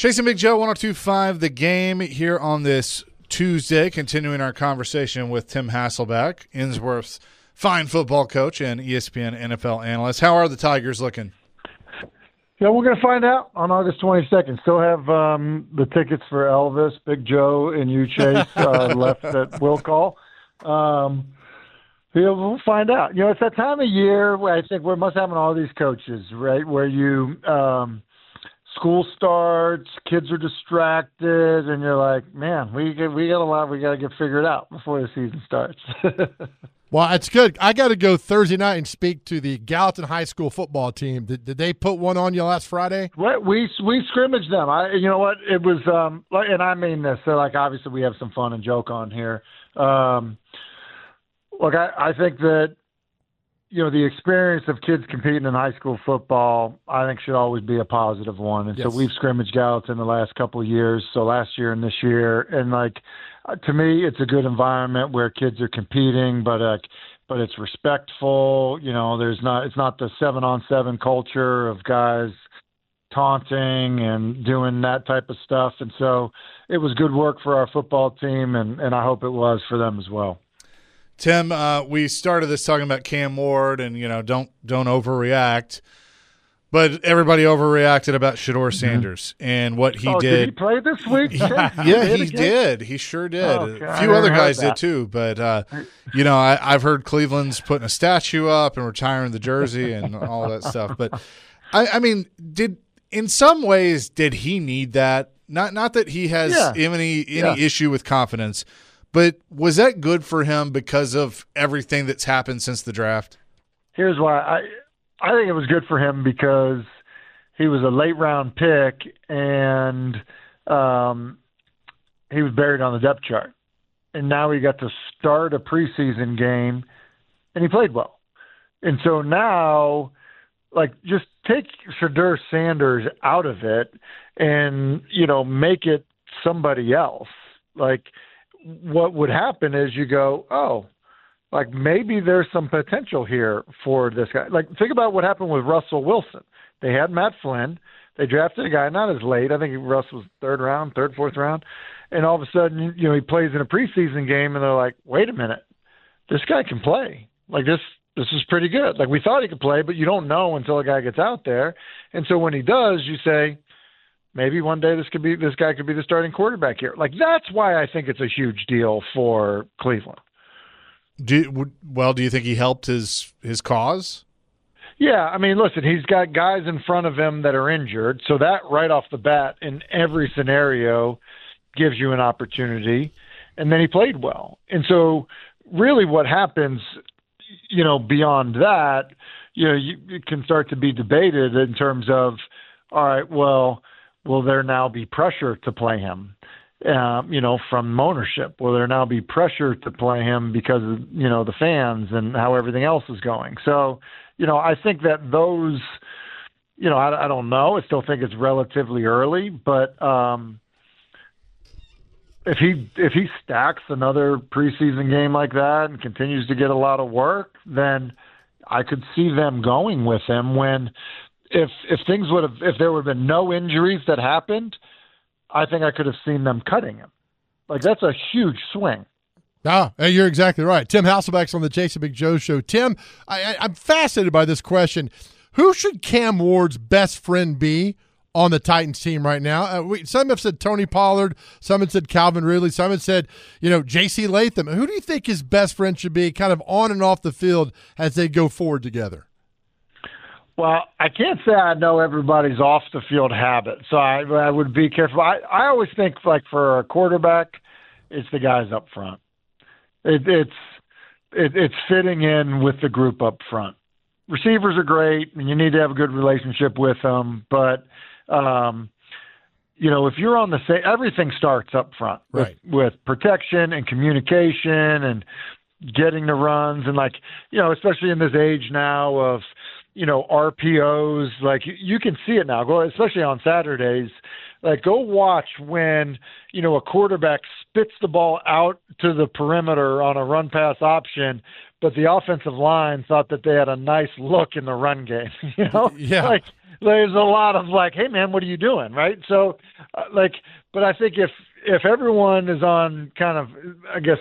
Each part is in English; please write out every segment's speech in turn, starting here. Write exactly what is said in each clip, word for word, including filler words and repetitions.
Chasing Big Joe, one oh two point five The Game here on this Tuesday, continuing our conversation with Tim Hasselbeck, Innsworth's fine football coach and E S P N N F L analyst. How are the Tigers looking? Yeah, we're going to find out on August twenty-second. Still have um, the tickets for Elvis, Big Joe, and you, Chase, uh, left at will call. Um, yeah, we'll find out. You know, it's that time of year where I think we're must having all these coaches, right, where you um, – school starts, kids are distracted, and you're like, man, we get, we got a lot we got to get figured out before the season starts. Well, it's good. I got to go Thursday night and speak to the Gallatin High School football team. Did, did they put one on you last Friday? What we we scrimmaged them. I you know what it was, um, and I mean this. So like obviously we have some fun and joke on here. Um, look, I, I think that. You know, the experience of kids competing in high school football, I think, should always be a positive one. And yes. So we've scrimmaged Gallatin the last couple of years, so last year and this year. And, like, to me, it's a good environment where kids are competing, but uh, but it's respectful. You know, there's not it's not the seven-on-seven culture of guys taunting and doing that type of stuff. And so it was good work for our football team, and, and I hope it was for them as well. Tim, uh, we started this talking about Cam Ward and, you know, don't don't overreact. But everybody overreacted about Shedeur Sanders mm-hmm. and what he oh, did. Did he play this week? yeah, yeah he did. He sure did. Oh, a few other guys did too. But, uh, you know, I, I've heard Cleveland's putting a statue up and retiring the jersey and all that stuff. But, I, I mean, did in some ways, did he need that? Not not that he has yeah. any, any yeah. issue with confidence. But was that good for him because of everything that's happened since the draft? Here's why. I I think it was good for him because he was a late-round pick, and um, he was buried on the depth chart. And now he got to start a preseason game, and he played well. And so now, like, just take Shedeur Sanders out of it and, you know, make it somebody else. Like, what would happen is you go, oh, like maybe there's some potential here for this guy. Like think about what happened with Russell Wilson. They had Matt Flynn. They drafted a guy not as late. I think Russ was third round, third, fourth round. And all of a sudden, you know, he plays in a preseason game and they're like, wait a minute, this guy can play. Like this, this is pretty good. Like we thought he could play, but you don't know until a guy gets out there. And so when he does, you say, maybe one day this could be this guy could be the starting quarterback here. Like that's why I think it's a huge deal for Cleveland. Do well? Do you think he helped his his cause? Yeah, I mean, listen, he's got guys in front of him that are injured, so that right off the bat in every scenario gives you an opportunity. And then he played well, and so really, what happens, you know, beyond that, you know, you, it can start to be debated in terms of, all right, well. Will there now be pressure to play him, uh, you know, from ownership? Will there now be pressure to play him because of, you know, the fans and how everything else is going? So, you know, I think that those, you know, I, I don't know. I still think it's relatively early, but um, if he if he stacks another preseason game like that and continues to get a lot of work, then I could see them going with him when – If if things would have if there would have been no injuries that happened, I think I could have seen them cutting him. Like that's a huge swing. Ah, you're exactly right. Tim Hasselbeck's on the Chasing Big Joe show. Tim, I, I, I'm fascinated by this question. Who should Cam Ward's best friend be on the Titans team right now? Uh, we, some have said Tony Pollard. Some have said Calvin Ridley. Some have said, you know, J C Latham. Who do you think his best friend should be kind of on and off the field as they go forward together? Well, I can't say I know everybody's off the field habit, so I, I would be careful. I, I always think like for a quarterback, it's the guys up front. It, it's it, it's fitting in with the group up front. Receivers are great, and you need to have a good relationship with them. But um, you know, if you're on the same, everything starts up front right. with, with protection and communication and getting the runs, and like you know, especially in this age now of you know, R P Os, like you can see it now, go, especially on Saturdays, like go watch when, you know, a quarterback spits the ball out to the perimeter on a run pass option, but the offensive line thought that they had a nice look in the run game. You know, yeah. Like there's a lot of like, hey man, what are you doing, right? So, uh, like, but I think if if everyone is on kind of, I guess,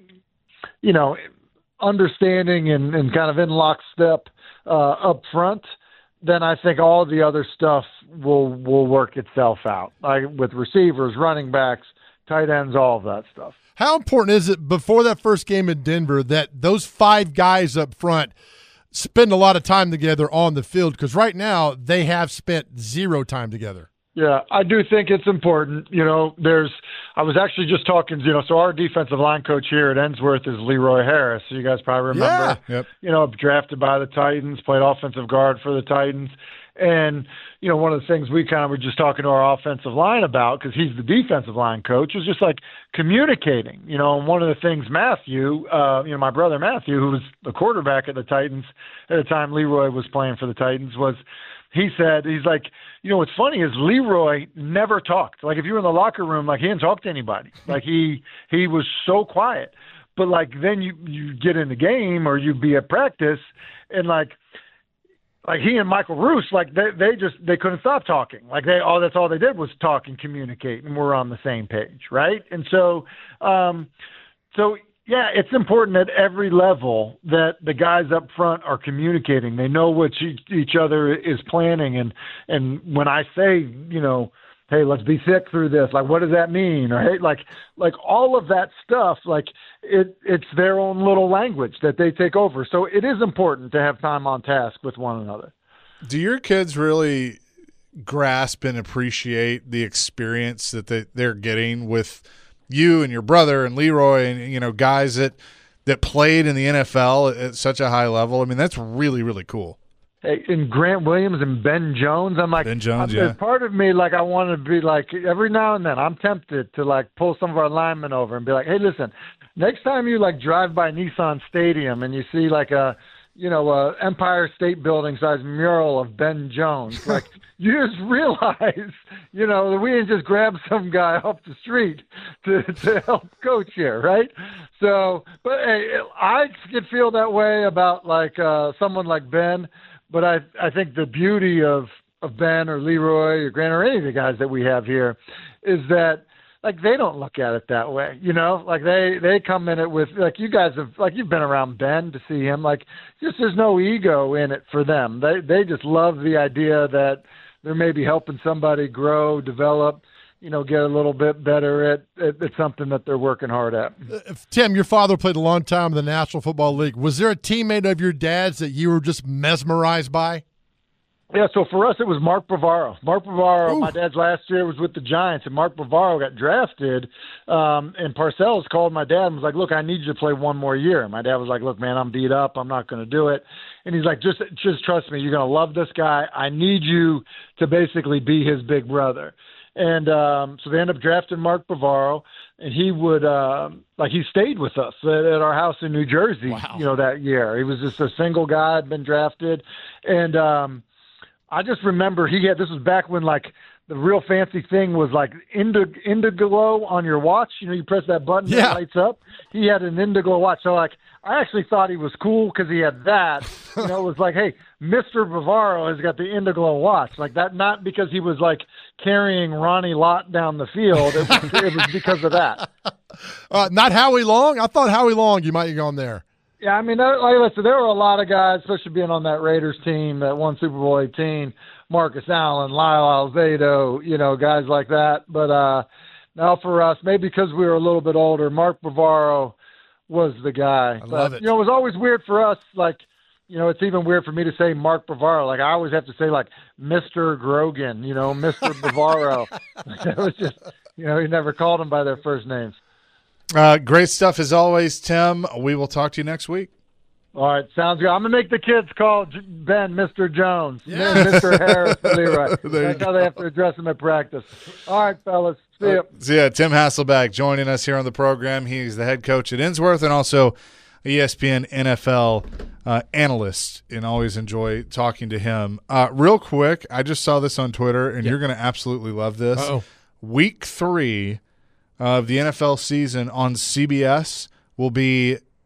you know, understanding and, and kind of in lockstep uh, up front, then I think all the other stuff will will work itself out, like with receivers, running backs, tight ends, all of that stuff. How important is it before that first game in Denver that those five guys up front spend a lot of time together on the field? Because right now they have spent zero time together. Yeah, I do think it's important. You know, there's – I was actually just talking, you know, so our defensive line coach here at Ensworth is Leroy Harris. You guys probably remember. Yeah. Yep. You know, drafted by the Titans, played offensive guard for the Titans. And, you know, one of the things we kind of were just talking to our offensive line about, because he's the defensive line coach, was just like communicating. You know, and one of the things Matthew, uh, you know, my brother Matthew, who was the quarterback at the Titans at the time Leroy was playing for the Titans, was – he said, he's like, you know, what's funny is Leroy never talked. Like if you were in the locker room, like he didn't talk to anybody. Like he he was so quiet. But like then you, you get in the game or you be at practice and like like he and Michael Roos, like they they just they couldn't stop talking. Like they all that's all they did was talk and communicate, and we're on the same page, right? And so um so yeah, it's important at every level that the guys up front are communicating. They know what each, each other is planning. And, and when I say, you know, hey, let's be thick through this, like, what does that mean? Or, hey, like, like all of that stuff, like it, it's their own little language that they take over. So it is important to have time on task with one another. Do your kids really grasp and appreciate the experience that they, they're getting with you and your brother and Leroy and, you know, guys that that played in the N F L at such a high level? I mean, that's really, really cool. Hey, and Grant Williams and Ben Jones, I'm like, Ben Jones, I'm, yeah. There's part of me, like, I want to be like, every now and then, I'm tempted to, like, pull some of our linemen over and be like, hey, listen, next time you, like, drive by Nissan Stadium and you see, like, a, you know, a Empire State Building size mural of Ben Jones, like, you just realize, you know, that we didn't just grab some guy off the street to, to help coach here, right? So, but hey, I could feel that way about like uh, someone like Ben, but I I think the beauty of, of Ben or Leroy or Grant or any of the guys that we have here is that like they don't look at it that way, you know, like they, they come in it with like you guys have like you've been around Ben to see him, like just there's no ego in it for them. They they just love the idea that they're maybe helping somebody grow, develop, you know, get a little bit better at, at, at something that they're working hard at. Uh, Tim, your father played a long time in the National Football League. Was there a teammate of your dad's that you were just mesmerized by? Yeah, so for us, it was Mark Bavaro. Mark Bavaro, Ooh. my dad's last year was with the Giants, and Mark Bavaro got drafted, um, and Parcells called my dad and was like, look, I need you to play one more year. And my dad was like, look, man, I'm beat up. I'm not going to do it. And he's like, just just trust me. You're going to love this guy. I need you to basically be his big brother. And um, so they ended up drafting Mark Bavaro, and he would uh, like he stayed with us at, at our house in New Jersey, Wow. you know, that year. He was just a single guy, had been drafted, and um, I just remember he had, this was back when like the real fancy thing was like Indig- Indiglo on your watch. You know, you press that button Yeah. and it lights up. He had an Indiglo watch. So like, I actually thought he was cool because he had that. You know, it was like, hey, Mister Bavaro has got the Indiglo watch. Like that, not because he was like carrying Ronnie Lott down the field. It was, it was because of that. Uh, not Howie Long? I thought Howie Long, you might have gone there. Yeah, I mean, there, like I said, there were a lot of guys, especially being on that Raiders team that won Super Bowl eighteen, Marcus Allen, Lyle Alzado, you know, guys like that. But uh, now for us, maybe because we were a little bit older, Mark Bavaro was the guy. I but, love it. You know, it was always weird for us, like, you know, it's even weird for me to say Mark Bavaro. Like, I always have to say, like, Mister Grogan, you know, Mister Bavaro. It was just, you know, he never called them by their first names. Uh, great stuff as always, Tim. We will talk to you next week. All right, sounds good. I'm going to make the kids call J- Ben Mister Jones, Yeah. Mister Harris, Leroy. There you That's how they have to address him at practice. All right, fellas. See ya. So yeah, Tim Hasselback joining us here on the program. He's the head coach at Ensworth and also E S P N N F L uh, analyst, and always enjoy talking to him. Uh, real quick, I just saw this on Twitter, and Yeah. you're going to absolutely love this. Uh-oh. Week three of the N F L season on C B S will be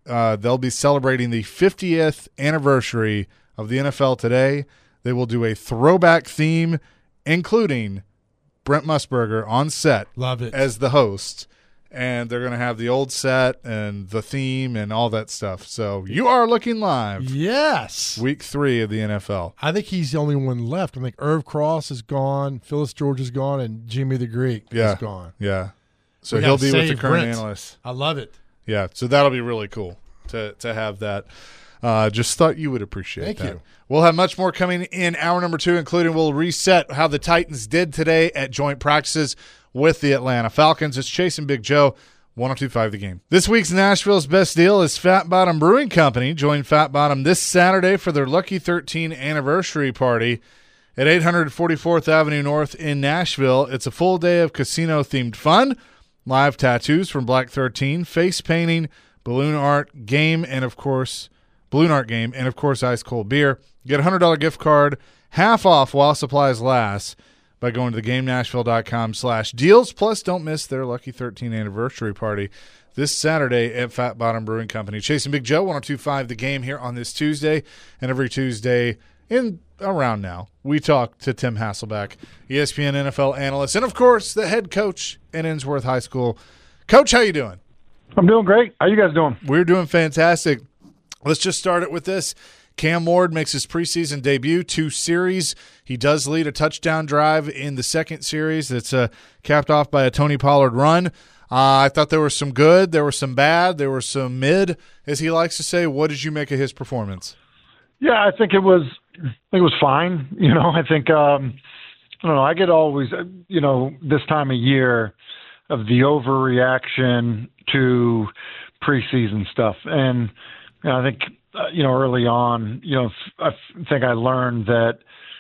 uh, they'll be celebrating the fiftieth anniversary of the N F L today. They will do a throwback theme, including Brent Musburger on set. Love it. As the host. And they're going to have the old set and the theme and all that stuff. So you are looking live. Yes. Week three of the N F L. I think he's the only one left. I think Irv Cross is gone, Phyllis George is gone, and Jimmy the Greek yeah. is gone. Yeah. So We he'll gotta be with the save current Brent. analysts. I love it. Yeah. So that'll be really cool to to have that. Uh, just thought you would appreciate Thank that. you. We'll have much more coming in hour number two, including we'll reset how the Titans did today at joint practices with the Atlanta Falcons. It's Chase and Big Joe. one oh two point five The Game. This week's Nashville's Best Deal is Fat Bottom Brewing Company. Join Fat Bottom this Saturday for their Lucky thirteen anniversary party at eight forty-fourth Avenue North in Nashville. It's a full day of casino-themed fun, live tattoos from Black thirteen, face painting, balloon art, game, and of course, balloon art game, and of course, ice-cold beer. Get a one hundred dollars gift card, half off while supplies last, by going to theGameNashville.com slash deals. Plus, don't miss their Lucky thirteen anniversary party this Saturday at Fat Bottom Brewing Company. Chasing Big Joe, one oh two point five The Game here on this Tuesday. And every Tuesday in around now, we talk to Tim Hasselbeck, E S P N N F L analyst, and, of course, the head coach at Innsworth High School. Coach, how you doing? I'm doing great. How you guys doing? We're doing fantastic. Let's just start it with this. Cam Ward makes his preseason debut, two series. He does lead a touchdown drive in the second series that's uh, capped off by a Tony Pollard run. Uh, I thought there was some good, there was some bad, there was some mid, as he likes to say. What did you make of his performance? Yeah, I think it was I think it was fine. You know, I think um, I don't know. I get always, you know, this time of year of the overreaction to preseason stuff, and you know, I think. Uh, you know, early on, you know, I think I learned that,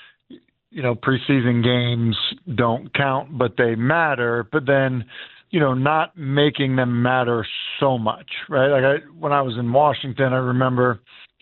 you know, preseason games don't count, but they matter. But then, you know, not making them matter so much, right? Like I, when I was in Washington, I remember,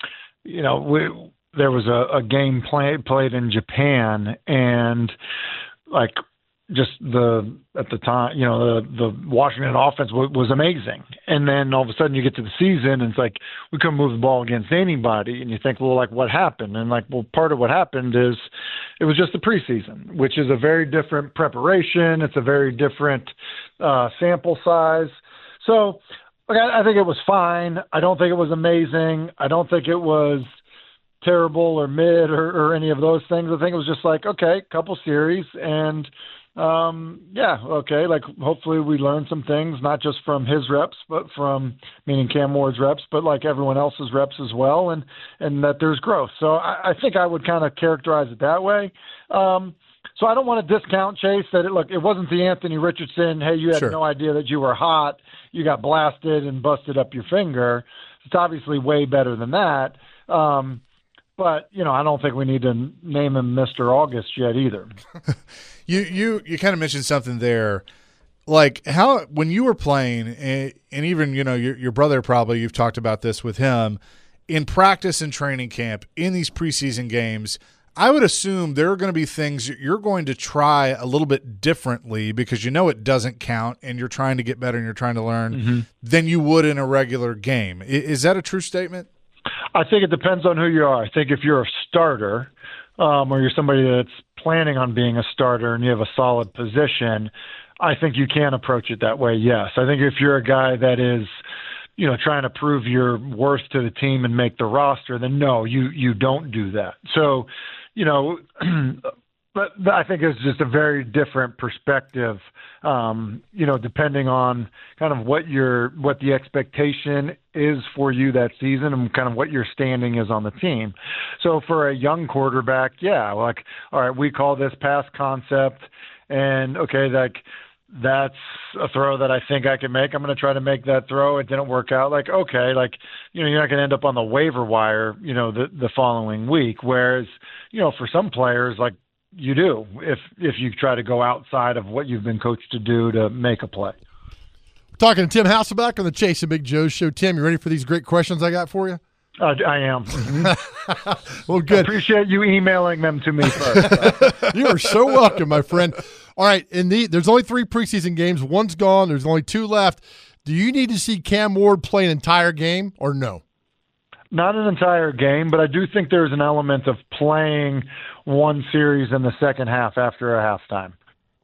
you know, we, there was a, a game play, played in Japan, and like just the at the time, you know, the the Washington offense w- was amazing, and then all of a sudden you get to the season and it's like we couldn't move the ball against anybody, and you think, well, like what happened? And like, well, part of what happened is it was just the preseason, which is a very different preparation. It's a very different uh, sample size. So like, I, I think it was fine. I don't think it was amazing. I don't think it was terrible or mid or, or any of those things. I think it was just like, okay, couple series and. Um, yeah, okay. Like hopefully we learn some things, not just from his reps, but from meaning Cam Ward's reps, but like everyone else's reps as well. And, and that there's growth. So I, I think I would kind of characterize it that way. Um, so I don't want to discount Chase that it, look, it wasn't the Anthony Richardson. Hey, you had Sure. no idea that you were hot. You got blasted and busted up your finger. It's obviously way better than that. Um, But, you know, I don't think we need to name him Mister August yet either. You you you kind of mentioned something there, like how when you were playing, and, and even you know your your brother probably you've talked about this with him in practice and training camp in these preseason games. I would assume there are going to be things you're going to try a little bit differently because you know it doesn't count, and you're trying to get better and you're trying to learn mm-hmm. than you would in a regular game. Is that a true statement? I think it depends on who you are. I think if you're a starter um, or you're somebody that's planning on being a starter and you have a solid position, I think you can approach it that way, yes. I think if you're a guy that is, you know, trying to prove your worth to the team and make the roster, then no, you, you don't do that. So, you know, but I think it's just a very different perspective, um, you know, depending on kind of what your what the expectation is for you that season and kind of what your standing is on the team. So for a young quarterback, yeah, like, all right, we call this pass concept, and okay, like that's a throw that I think I can make. I'm going to try to make that throw. It didn't work out. Like, okay, like, you know, you're not going to end up on the waiver wire, you know, the the following week. Whereas, you know, for some players, like, you do if if you try to go outside of what you've been coached to do to make a play. Talking to Tim Hasselbeck on the Chase and Big Joe show. Tim, you ready for these great questions I got for you? Uh, I am. Well, good. I appreciate you emailing them to me first. You are so welcome, my friend. All right, in the there's only three preseason games. One's gone. There's only two left. Do you need to see Cam Ward play an entire game or no? Not an entire game, but I do think there's an element of playing one series in the second half after a halftime.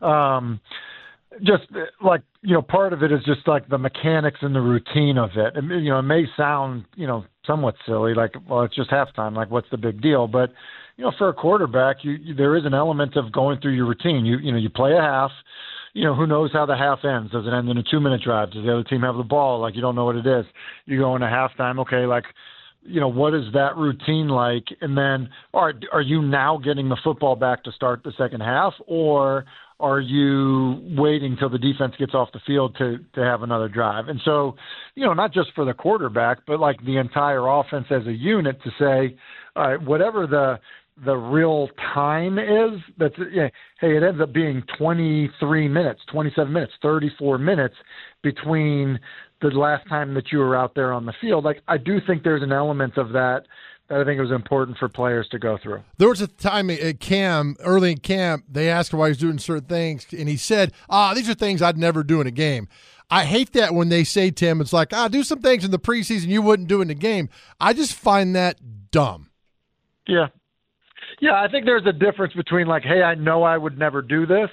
Um, just like, you know, part of it is just like the mechanics and the routine of it. And, you know, it may sound, you know, somewhat silly, like, well, it's just halftime, like what's the big deal? But, you know, for a quarterback, you, you there is an element of going through your routine. You, you know, you play a half. You know, who knows how the half ends? Does it end in a two-minute drive? Does the other team have the ball? Like, you don't know what it is. You go into halftime, okay, like, you know, what is that routine like? And then are, are you now getting the football back to start the second half, or are you waiting till the defense gets off the field to, to have another drive? And so, you know, not just for the quarterback, but like the entire offense as a unit to say, all right, whatever the – the real time is, that's, yeah, hey, it ends up being twenty-three minutes, twenty-seven minutes, thirty-four minutes between the last time that you were out there on the field. Like, I do think there's an element of that that I think it was important for players to go through. There was a time at camp, early in camp, they asked him why he's doing certain things, and he said, ah, these are things I'd never do in a game. I hate that when they say, Tim, it's like, ah, do some things in the preseason you wouldn't do in the game. I just find that dumb. Yeah. Yeah, I think there's a difference between like, hey, I know I would never do this,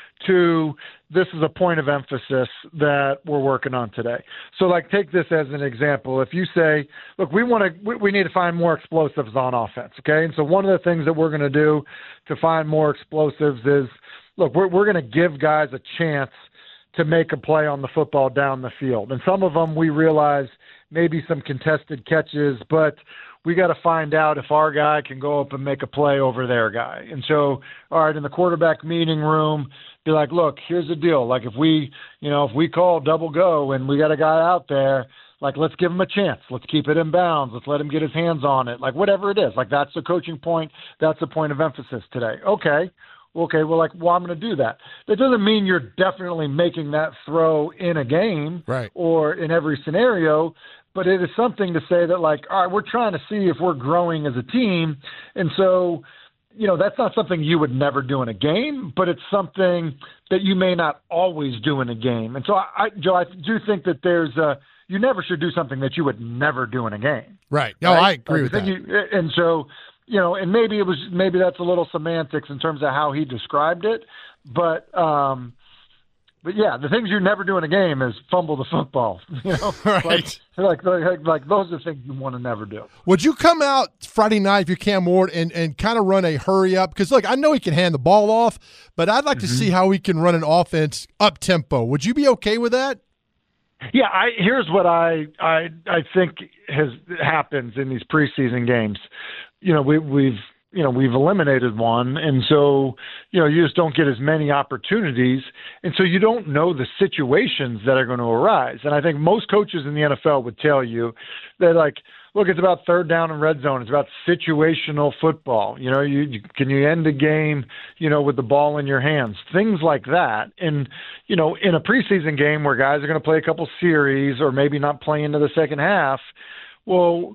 to this is a point of emphasis that we're working on today. So like, take this as an example. If you say, look, we want to, we, we need to find more explosives on offense. Okay. And so one of the things that we're going to do to find more explosives is, look, we're, we're going to give guys a chance to make a play on the football down the field. And some of them we realize maybe some contested catches, but we got to find out if our guy can go up and make a play over their guy. And so, all right, in the quarterback meeting room, be like, look, here's the deal. Like if we, you know, if we call double go and we got a guy out there, like let's give him a chance. Let's keep it in bounds. Let's let him get his hands on it. Like whatever it is. Like that's the coaching point. That's the point of emphasis today. Okay. Okay, well, like, well, I'm going to do that. That doesn't mean you're definitely making that throw in a game, right, or in every scenario, but it is something to say that, like, all right, we're trying to see if we're growing as a team. And so, you know, that's not something you would never do in a game, but it's something that you may not always do in a game. And so, I, I Joe, I do think that there's a – you never should do something that you would never do in a game. Right. No, right? I agree like, with that. You, and so – you know, and maybe it was maybe that's a little semantics in terms of how he described it, but um, but yeah, the things you never do in a game is fumble the football. You know, right? Like, like like like those are things you want to never do. Would you come out Friday night if you're Cam Ward and and kind of run a hurry up? Because look, I know he can hand the ball off, but I'd like mm-hmm. to see how he can run an offense up tempo. Would you be okay with that? Yeah, I here's what I I I think has happens in these preseason games. You know, we, we've, you know, we've eliminated one. And so, you know, you just don't get as many opportunities. And so you don't know the situations that are going to arise. And I think most coaches in the N F L would tell you that, like, look, it's about third down and red zone. It's about situational football. You know, you, you can you end a game, you know, with the ball in your hands, things like that. And, you know, in a preseason game where guys are going to play a couple series or maybe not play into the second half, well,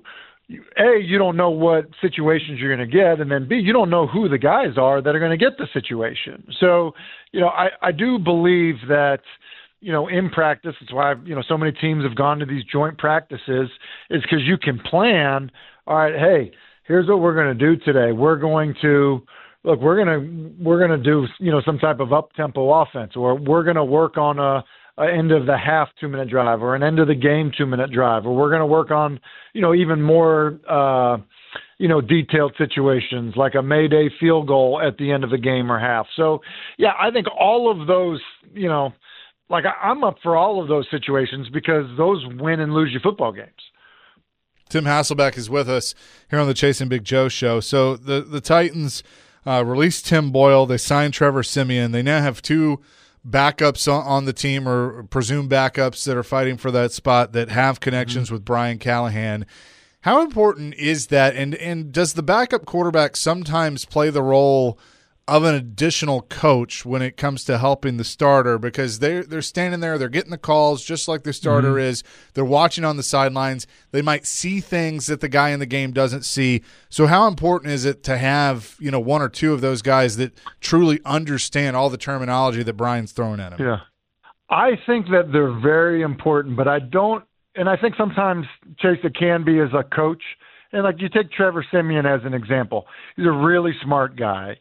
A, you don't know what situations you're going to get, and then B, you don't know who the guys are that are going to get the situation. So, you know, I, I do believe that, you know, in practice, it's why, you know, so many teams have gone to these joint practices, is because you can plan, all right, hey, here's what we're going to do today. We're going to, look, we're going to, we're going to do, you know, some type of up-tempo offense, or we're going to work on a, a end of the half two-minute drive, or an end of the game two-minute drive, or we're going to work on, you know, even more, uh, you know, detailed situations like a Mayday field goal at the end of the game or half. So, yeah, I think all of those, you know, like I, I'm up for all of those situations because those win and lose you football games. Tim Hasselbeck is with us here on the Chasing Big Joe show. So the, the Titans uh, released Tim Boyle. They signed Trevor Siemian. They now have two backups on the team, or presumed backups, that are fighting for that spot that have connections mm-hmm. with Brian Callahan. How important is that? And and does the backup quarterback sometimes play the role of an additional coach when it comes to helping the starter? Because they're, they're standing there, they're getting the calls just like the starter mm-hmm. is. They're watching on the sidelines. They might see things that the guy in the game doesn't see. So how important is it to have, you know, one or two of those guys that truly understand all the terminology that Brian's throwing at them? Yeah. I think that they're very important, but I don't, and I think sometimes, Chase, it can be as a coach. And like you take Trevor Siemian as an example. He's a really smart guy,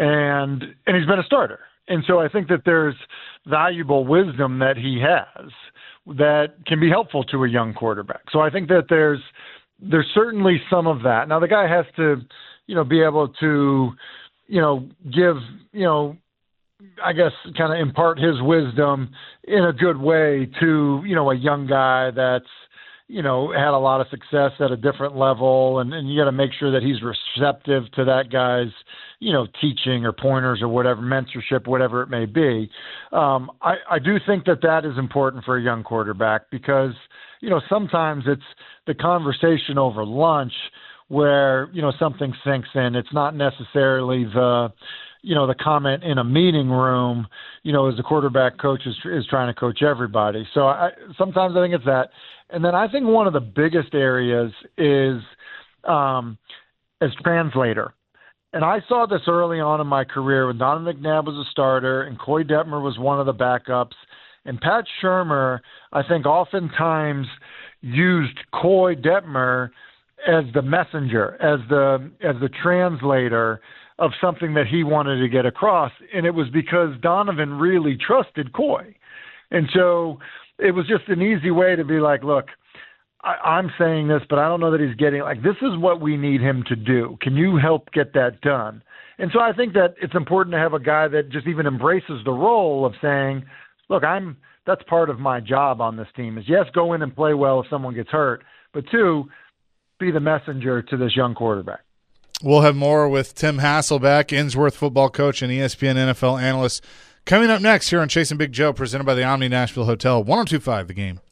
and and he's been a starter. And so I think that there's valuable wisdom that he has that can be helpful to a young quarterback. So I think that there's there's certainly some of that. Now the guy has to, you know, be able to, you know, give, you know, I guess kind of impart his wisdom in a good way to, you know, a young guy that's, you know, had a lot of success at a different level, and, and you got to make sure that he's receptive to that guy's, you know, teaching or pointers or whatever, mentorship, whatever it may be. Um, I, I do think that that is important for a young quarterback because, you know, sometimes it's the conversation over lunch where, you know, something sinks in. It's not necessarily the, you know, the comment in a meeting room, you know, as the quarterback coach is, is trying to coach everybody. So I, sometimes I think it's that. And then I think one of the biggest areas is um, as translator. And I saw this early on in my career when Donovan McNabb was a starter and Koy Detmer was one of the backups. And Pat Shurmur, I think, oftentimes used Koy Detmer as the messenger, as the as the translator of something that he wanted to get across. And it was because Donovan really trusted Koy. And so it was just an easy way to be like, look, I, I'm saying this, but I don't know that he's getting, like, this is what we need him to do. Can you help get that done? And so I think that it's important to have a guy that just even embraces the role of saying, look, I'm, that's part of my job on this team is, yes, go in and play well if someone gets hurt, but two, be the messenger to this young quarterback. We'll have more with Tim Hasselbeck, Innsworth football coach and E S P N N F L analyst, coming up next here on Chasing Big Joe, presented by the Omni Nashville Hotel, one oh two point five The Game.